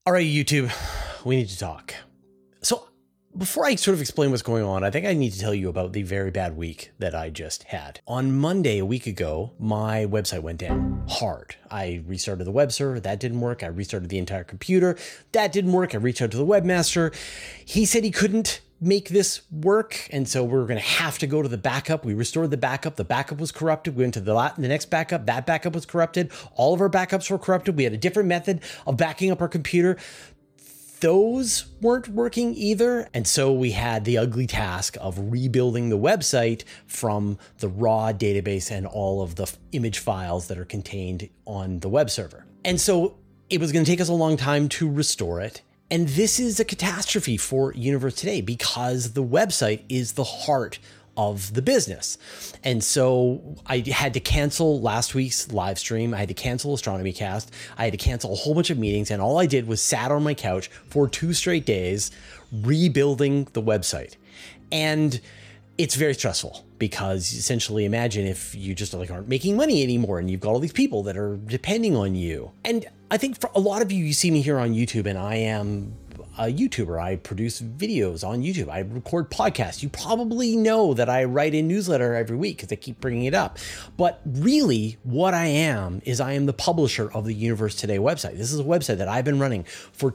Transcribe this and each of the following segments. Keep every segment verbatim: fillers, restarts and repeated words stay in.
All right, YouTube, we need to talk. So before I sort of explain what's going on, I think I need to tell you about the very bad week that I just had. On Monday, a week ago, my website went down hard. I restarted the web server. That didn't work. I restarted the entire computer. That didn't work. I reached out to the webmaster. He said he couldn't make this work. And so we we're going to have to go to the backup. We restored the backup. The backup was corrupted. We went to the, la- the next backup. That backup was corrupted. All of our backups were corrupted. We had a different method of backing up our computer. Those weren't working either. And so we had the ugly task of rebuilding the website from the raw database and all of the f- image files that are contained on the web server. And so it was going to take us a long time to restore it. And this is a catastrophe for Universe Today because the website is the heart of the business. And so I had to cancel last week's live stream. I had to cancel Astronomy Cast. I had to cancel a whole bunch of meetings. And all I did was sat on my couch for two straight days rebuilding the website. And it's very stressful because essentially imagine if you just like aren't making money anymore and you've got all these people that are depending on you. And I think for a lot of you, you see me here on YouTube and I am a YouTuber. I produce videos on YouTube. I record podcasts. You probably know that I write a newsletter every week because I keep bringing it up. But really what I am is I am the publisher of the Universe Today website. This is a website that I've been running for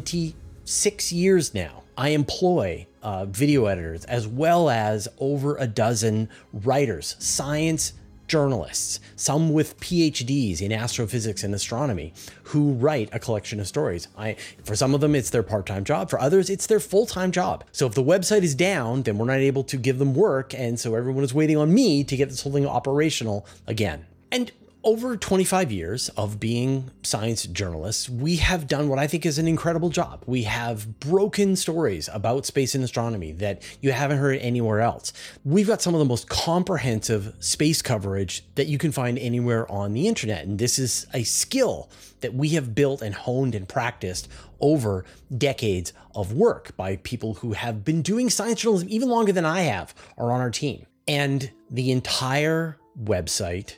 twenty-six years now. I employ uh, video editors as well as over a dozen writers, science journalists, some with P H Ds in astrophysics and astronomy, who write a collection of stories. I, for some of them, it's their part-time job. For others, it's their full-time job. So if the website is down, then we're not able to give them work. And so everyone is waiting on me to get this whole thing operational again. And over twenty-five years of being science journalists, we have done what I think is an incredible job. We have broken stories about space and astronomy that you haven't heard anywhere else. We've got some of the most comprehensive space coverage that you can find anywhere on the internet. And this is a skill that we have built and honed and practiced over decades of work by people who have been doing science journalism even longer than I have are on our team. And the entire website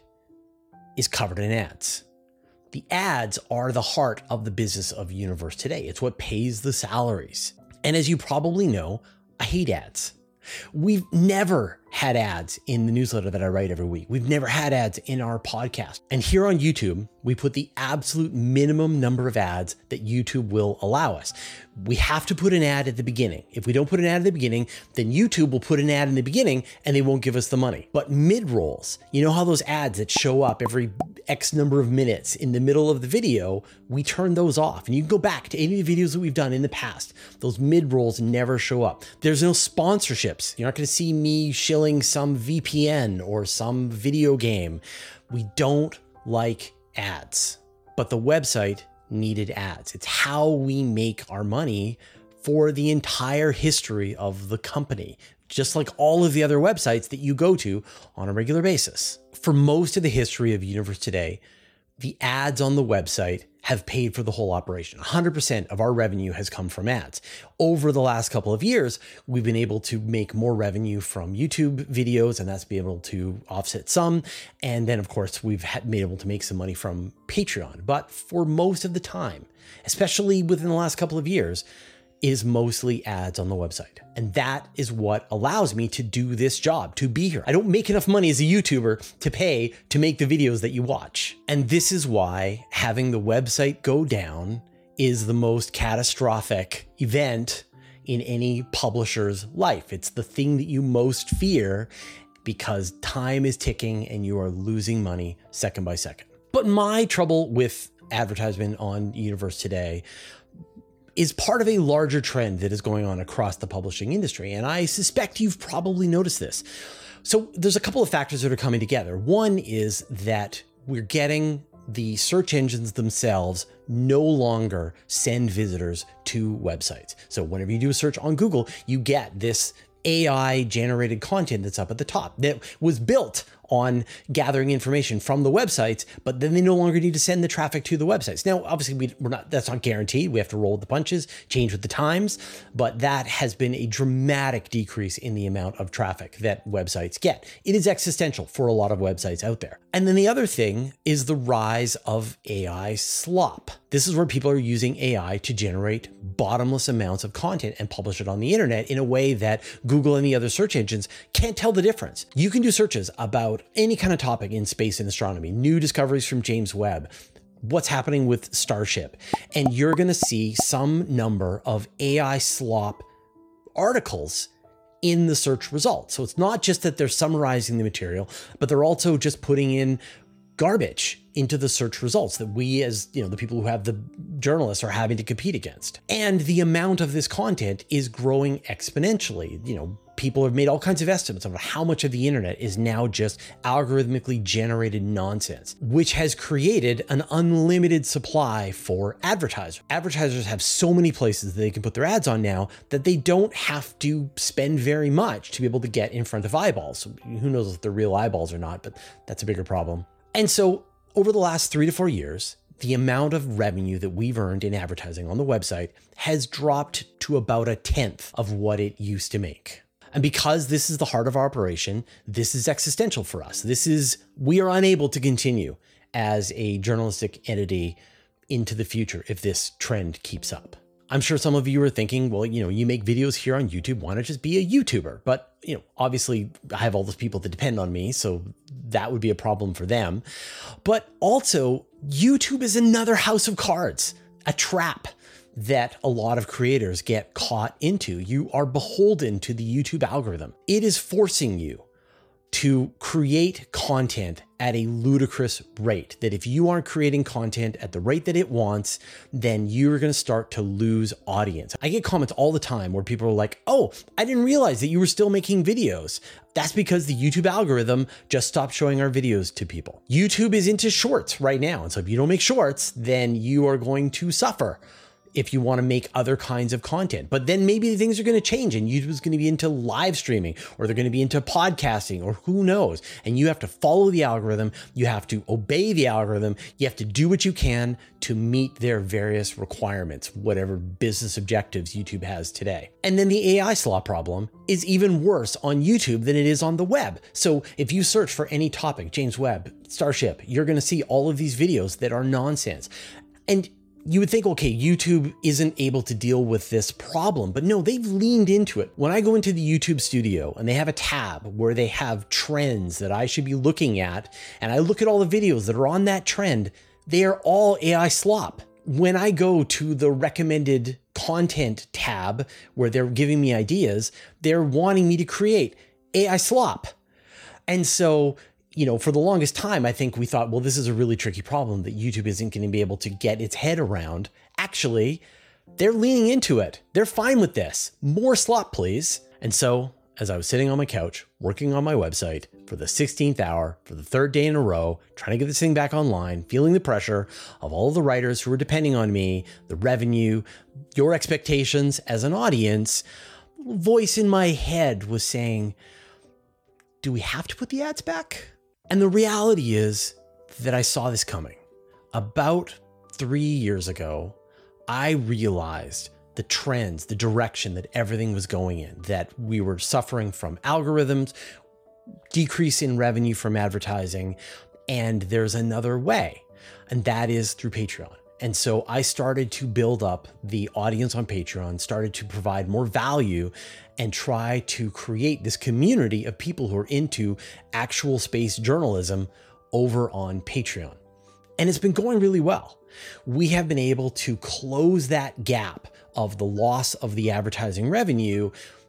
is covered in ads. The ads are the heart of the business of Universe Today. It's what pays the salaries. And as you probably know, I hate ads. We've never had ads in the newsletter that I write every week. We've never had ads in our podcast. And here on YouTube, we put the absolute minimum number of ads that YouTube will allow us. We have to put an ad at the beginning. If we don't put an ad at the beginning, then YouTube will put an ad in the beginning and they won't give us the money. But mid-rolls, you know how those ads that show up every X number of minutes in the middle of the video, we turn those off. And you can go back to any of the videos that we've done in the past. Those mid-rolls never show up. There's no sponsorships. You're not going to see me shilling some V P N or some video game. We don't like ads, but the website needed ads. It's how we make our money for the entire history of the company, just like all of the other websites that you go to on a regular basis. For most of the history of Universe Today, the ads on the website have paid for the whole operation. one hundred percent of our revenue has come from ads. Over the last couple of years, we've been able to make more revenue from YouTube videos, and that's been able to offset some. And then, of course, we've been able to make some money from Patreon. But for most of the time, especially within the last couple of years, is mostly ads on the website. And that is what allows me to do this job, to be here. I don't make enough money as a YouTuber to pay to make the videos that you watch. And this is why having the website go down is the most catastrophic event in any publisher's life. It's the thing that you most fear because time is ticking and you are losing money second by second. But my trouble with advertisement on Universe Today is part of a larger trend that is going on across the publishing industry. And I suspect you've probably noticed this. So there's a couple of factors that are coming together. One is that we're getting the search engines themselves no longer send visitors to websites. So whenever you do a search on Google, you get this A I generated content that's up at the top that was built on gathering information from the websites, but then they no longer need to send the traffic to the websites. Now, obviously, we, we're not, that's not guaranteed. We have to roll with the punches, change with the times, but that has been a dramatic decrease in the amount of traffic that websites get. It is existential for a lot of websites out there. And then the other thing is the rise of A I slop. This is where people are using A I to generate bottomless amounts of content and publish it on the internet in a way that Google and the other search engines can't tell the difference. You can do searches about any kind of topic in space and astronomy, new discoveries from James Webb, what's happening with Starship, and you're going to see some number of A I slop articles in the search results. So it's not just that they're summarizing the material, but they're also just putting in garbage into the search results that we, as you know, the people who have the journalists, are having to compete against. And the amount of this content is growing exponentially. You know, people have made all kinds of estimates of how much of the internet is now just algorithmically generated nonsense, which has created an unlimited supply for advertisers. Advertisers have so many places that they can put their ads on now that they don't have to spend very much to be able to get in front of eyeballs. Who knows if they're real eyeballs or not, but that's a bigger problem. And so over the last three to four years, the amount of revenue that we've earned in advertising on the website has dropped to about a tenth of what it used to make. And because this is the heart of our operation, this is existential for us. This is, we are unable to continue as a journalistic entity into the future if this trend keeps up. I'm sure some of you are thinking, well, you know, you make videos here on YouTube, why not just be a YouTuber? But, you know, obviously I have all those people that depend on me, so that would be a problem for them. But also, YouTube is another house of cards, a trap that a lot of creators get caught into. You are beholden to the YouTube algorithm. It is forcing you to create content at a ludicrous rate, that if you aren't creating content at the rate that it wants, then you're going to start to lose audience. I get comments all the time where people are like, oh, I didn't realize that you were still making videos. That's because the YouTube algorithm just stopped showing our videos to people. YouTube is into shorts right now. And so if you don't make shorts, then you are going to suffer if you want to make other kinds of content. But then maybe things are going to change and YouTube's going to be into live streaming, or they're going to be into podcasting, or who knows. And you have to follow the algorithm. You have to obey the algorithm. You have to do what you can to meet their various requirements, whatever business objectives YouTube has today. And then the A I slop problem is even worse on YouTube than it is on the web. So if you search for any topic, James Webb, Starship, you're going to see all of these videos that are nonsense. And you would think, okay, YouTube isn't able to deal with this problem, but no, they've leaned into it. When I go into the YouTube studio and they have a tab where they have trends that I should be looking at, and I look at all the videos that are on that trend, they are all A I slop. When I go to the recommended content tab where they're giving me ideas, they're wanting me to create A I slop. And so, you know, for the longest time, I think we thought, well, this is a really tricky problem that YouTube isn't going to be able to get its head around. Actually, they're leaning into it. They're fine with this. More slop, please. And so, as I was sitting on my couch, working on my website for the sixteenth hour, for the third day in a row, trying to get this thing back online, feeling the pressure of all of the writers who are depending on me, the revenue, your expectations as an audience, a voice in my head was saying, do we have to put the ads back? And the reality is that I saw this coming. About three years ago, I realized the trends, the direction that everything was going in, that we were suffering from algorithms, decrease in revenue from advertising, and there's another way, and that is through Patreon. And so I started to build up the audience on Patreon, started to provide more value, and try to create this community of people who are into actual space journalism over on Patreon. And it's been going really well. We have been able to close that gap of the loss of the advertising revenue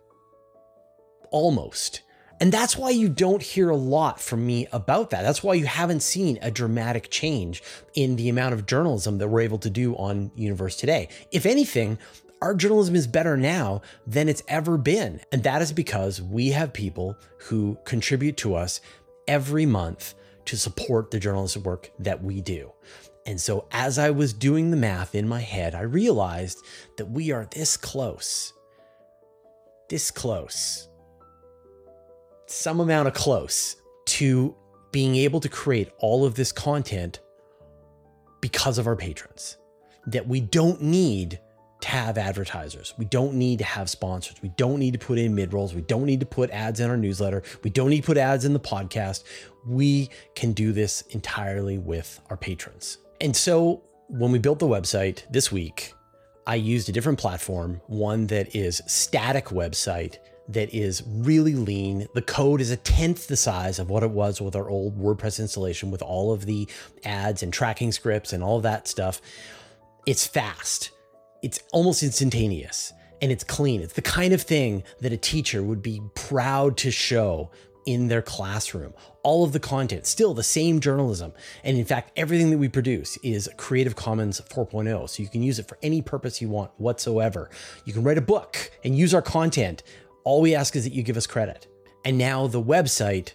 almost. And that's why you don't hear a lot from me about that. That's why you haven't seen a dramatic change in the amount of journalism that we're able to do on Universe today. If anything, our journalism is better now than it's ever been. And that is because we have people who contribute to us every month to support the journalistic work that we do. And so as I was doing the math in my head, I realized that we are this close, this close, some amount of close to being able to create all of this content because of our patrons, that we don't need to have advertisers. We don't need to have sponsors. We don't need to put in mid-rolls. We don't need to put ads in our newsletter. We don't need to put ads in the podcast. We can do this entirely with our patrons. And so when we built the website this week, I used a different platform, one that is static website that is really lean. The code is a tenth the size of what it was with our old WordPress installation with all of the ads and tracking scripts and all of that stuff. It's fast. It's almost instantaneous and it's clean. It's the kind of thing that a teacher would be proud to show in their classroom. All of the content, still the same journalism. And in fact, everything that we produce is Creative Commons four point oh. So you can use it for any purpose you want whatsoever. You can write a book and use our content. All we ask is that you give us credit. And now the website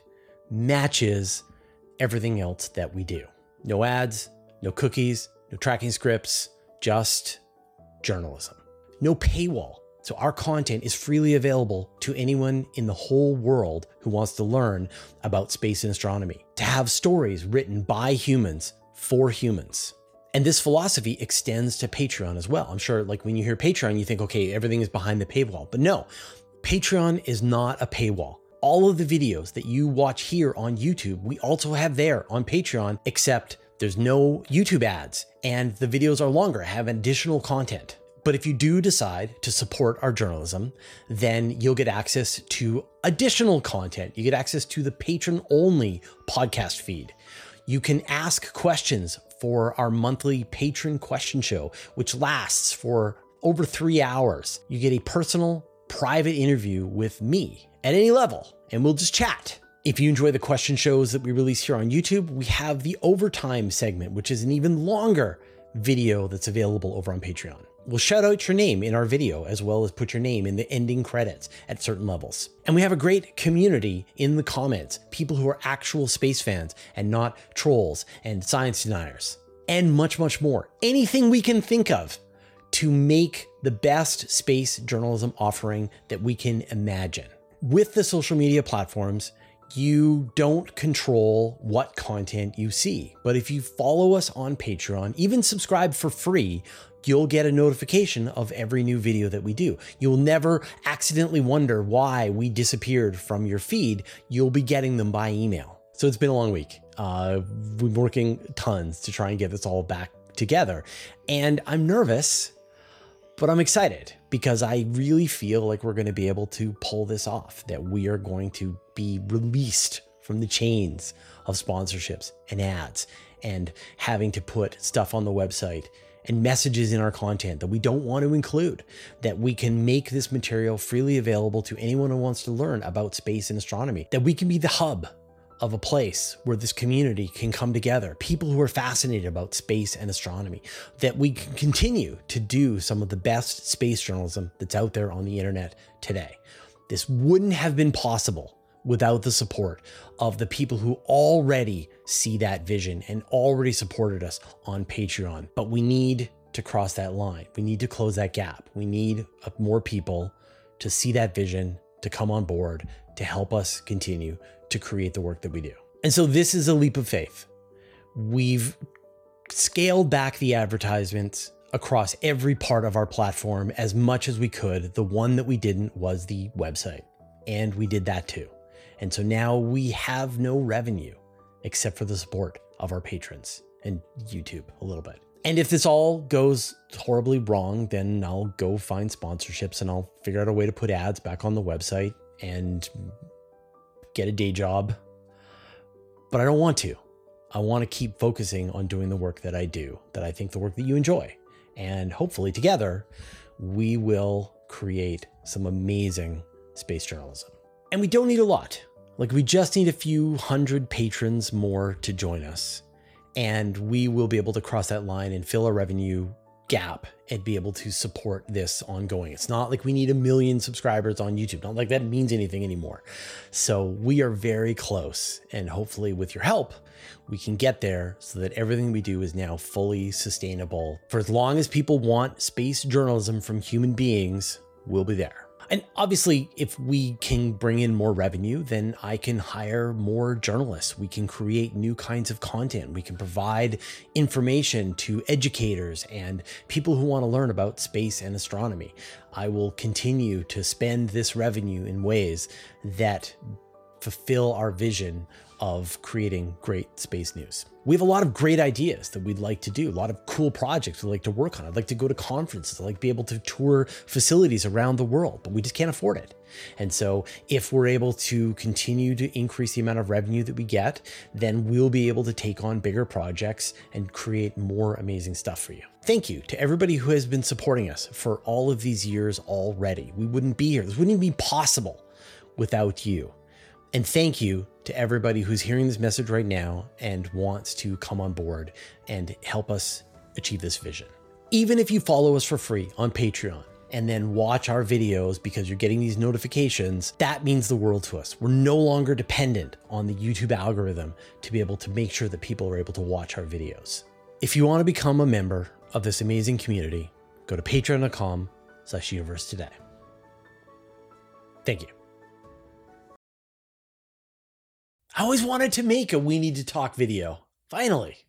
matches everything else that we do. No ads, no cookies, no tracking scripts, just journalism. No paywall. So our content is freely available to anyone in the whole world who wants to learn about space and astronomy, to have stories written by humans for humans. And this philosophy extends to Patreon as well. I'm sure like when you hear Patreon, you think, okay, everything is behind the paywall, but no, Patreon is not a paywall. All of the videos that you watch here on YouTube, we also have there on Patreon, except there's no YouTube ads and the videos are longer, have additional content. But if you do decide to support our journalism, then you'll get access to additional content. You get access to the patron-only podcast feed. You can ask questions for our monthly patron question show, which lasts for over three hours. You get a personal, private interview with me at any level, and we'll just chat. If you enjoy the question shows that we release here on YouTube, we have the overtime segment, which is an even longer video that's available over on Patreon. We'll shout out your name in our video as well as put your name in the ending credits at certain levels. And we have a great community in the comments, people who are actual space fans and not trolls and science deniers, and much, much more. Anything we can think of to make the best space journalism offering that we can imagine. With the social media platforms, you don't control what content you see. But if you follow us on Patreon, even subscribe for free, you'll get a notification of every new video that we do. You'll never accidentally wonder why we disappeared from your feed. You'll be getting them by email. So it's been a long week. Uh, we've been working tons to try and get this all back together. And I'm nervous, but I'm excited because I really feel like we're going to be able to pull this off, that we are going to be released from the chains of sponsorships and ads and having to put stuff on the website and messages in our content that we don't want to include, that we can make this material freely available to anyone who wants to learn about space and astronomy, that we can be the hub of a place where this community can come together, people who are fascinated about space and astronomy, that we can continue to do some of the best space journalism that's out there on the internet today. This wouldn't have been possible without the support of the people who already see that vision and already supported us on Patreon. But we need to cross that line. We need to close that gap. We need more people to see that vision, to come on board, to help us continue to create the work that we do. And so this is a leap of faith. We've scaled back the advertisements across every part of our platform as much as we could. The one that we didn't was the website, and we did that too. And so now we have no revenue except for the support of our patrons and YouTube a little bit. And if this all goes horribly wrong, then I'll go find sponsorships and I'll figure out a way to put ads back on the website and get a day job. But I don't want to. I want to keep focusing on doing the work that I do, that I think the work that you enjoy. And hopefully together, we will create some amazing space journalism. And we don't need a lot. Like, we just need a few hundred patrons more to join us. And we will be able to cross that line and fill a revenue gap and be able to support this ongoing. It's not like we need a million subscribers on YouTube. Not like that means anything anymore. So we are very close. And hopefully with your help, we can get there so that everything we do is now fully sustainable. For as long as people want space journalism from human beings, we'll be there. And obviously, if we can bring in more revenue, then I can hire more journalists. We can create new kinds of content. We can provide information to educators and people who want to learn about space and astronomy. I will continue to spend this revenue in ways that fulfill our vision of creating great space news. We have a lot of great ideas that we'd like to do, a lot of cool projects we'd like to work on. I'd like to go to conferences. I'd like to be able to tour facilities around the world, but we just can't afford it. And so if we're able to continue to increase the amount of revenue that we get, then we'll be able to take on bigger projects and create more amazing stuff for you. Thank you to everybody who has been supporting us for all of these years already. We wouldn't be here. This wouldn't even be possible without you. And thank you to everybody who's hearing this message right now and wants to come on board and help us achieve this vision. Even if you follow us for free on Patreon and then watch our videos because you're getting these notifications, that means the world to us. We're no longer dependent on the YouTube algorithm to be able to make sure that people are able to watch our videos. If you want to become a member of this amazing community, go to patreon.com slash universe today. Thank you. I always wanted to make a We Need to Talk video. Finally.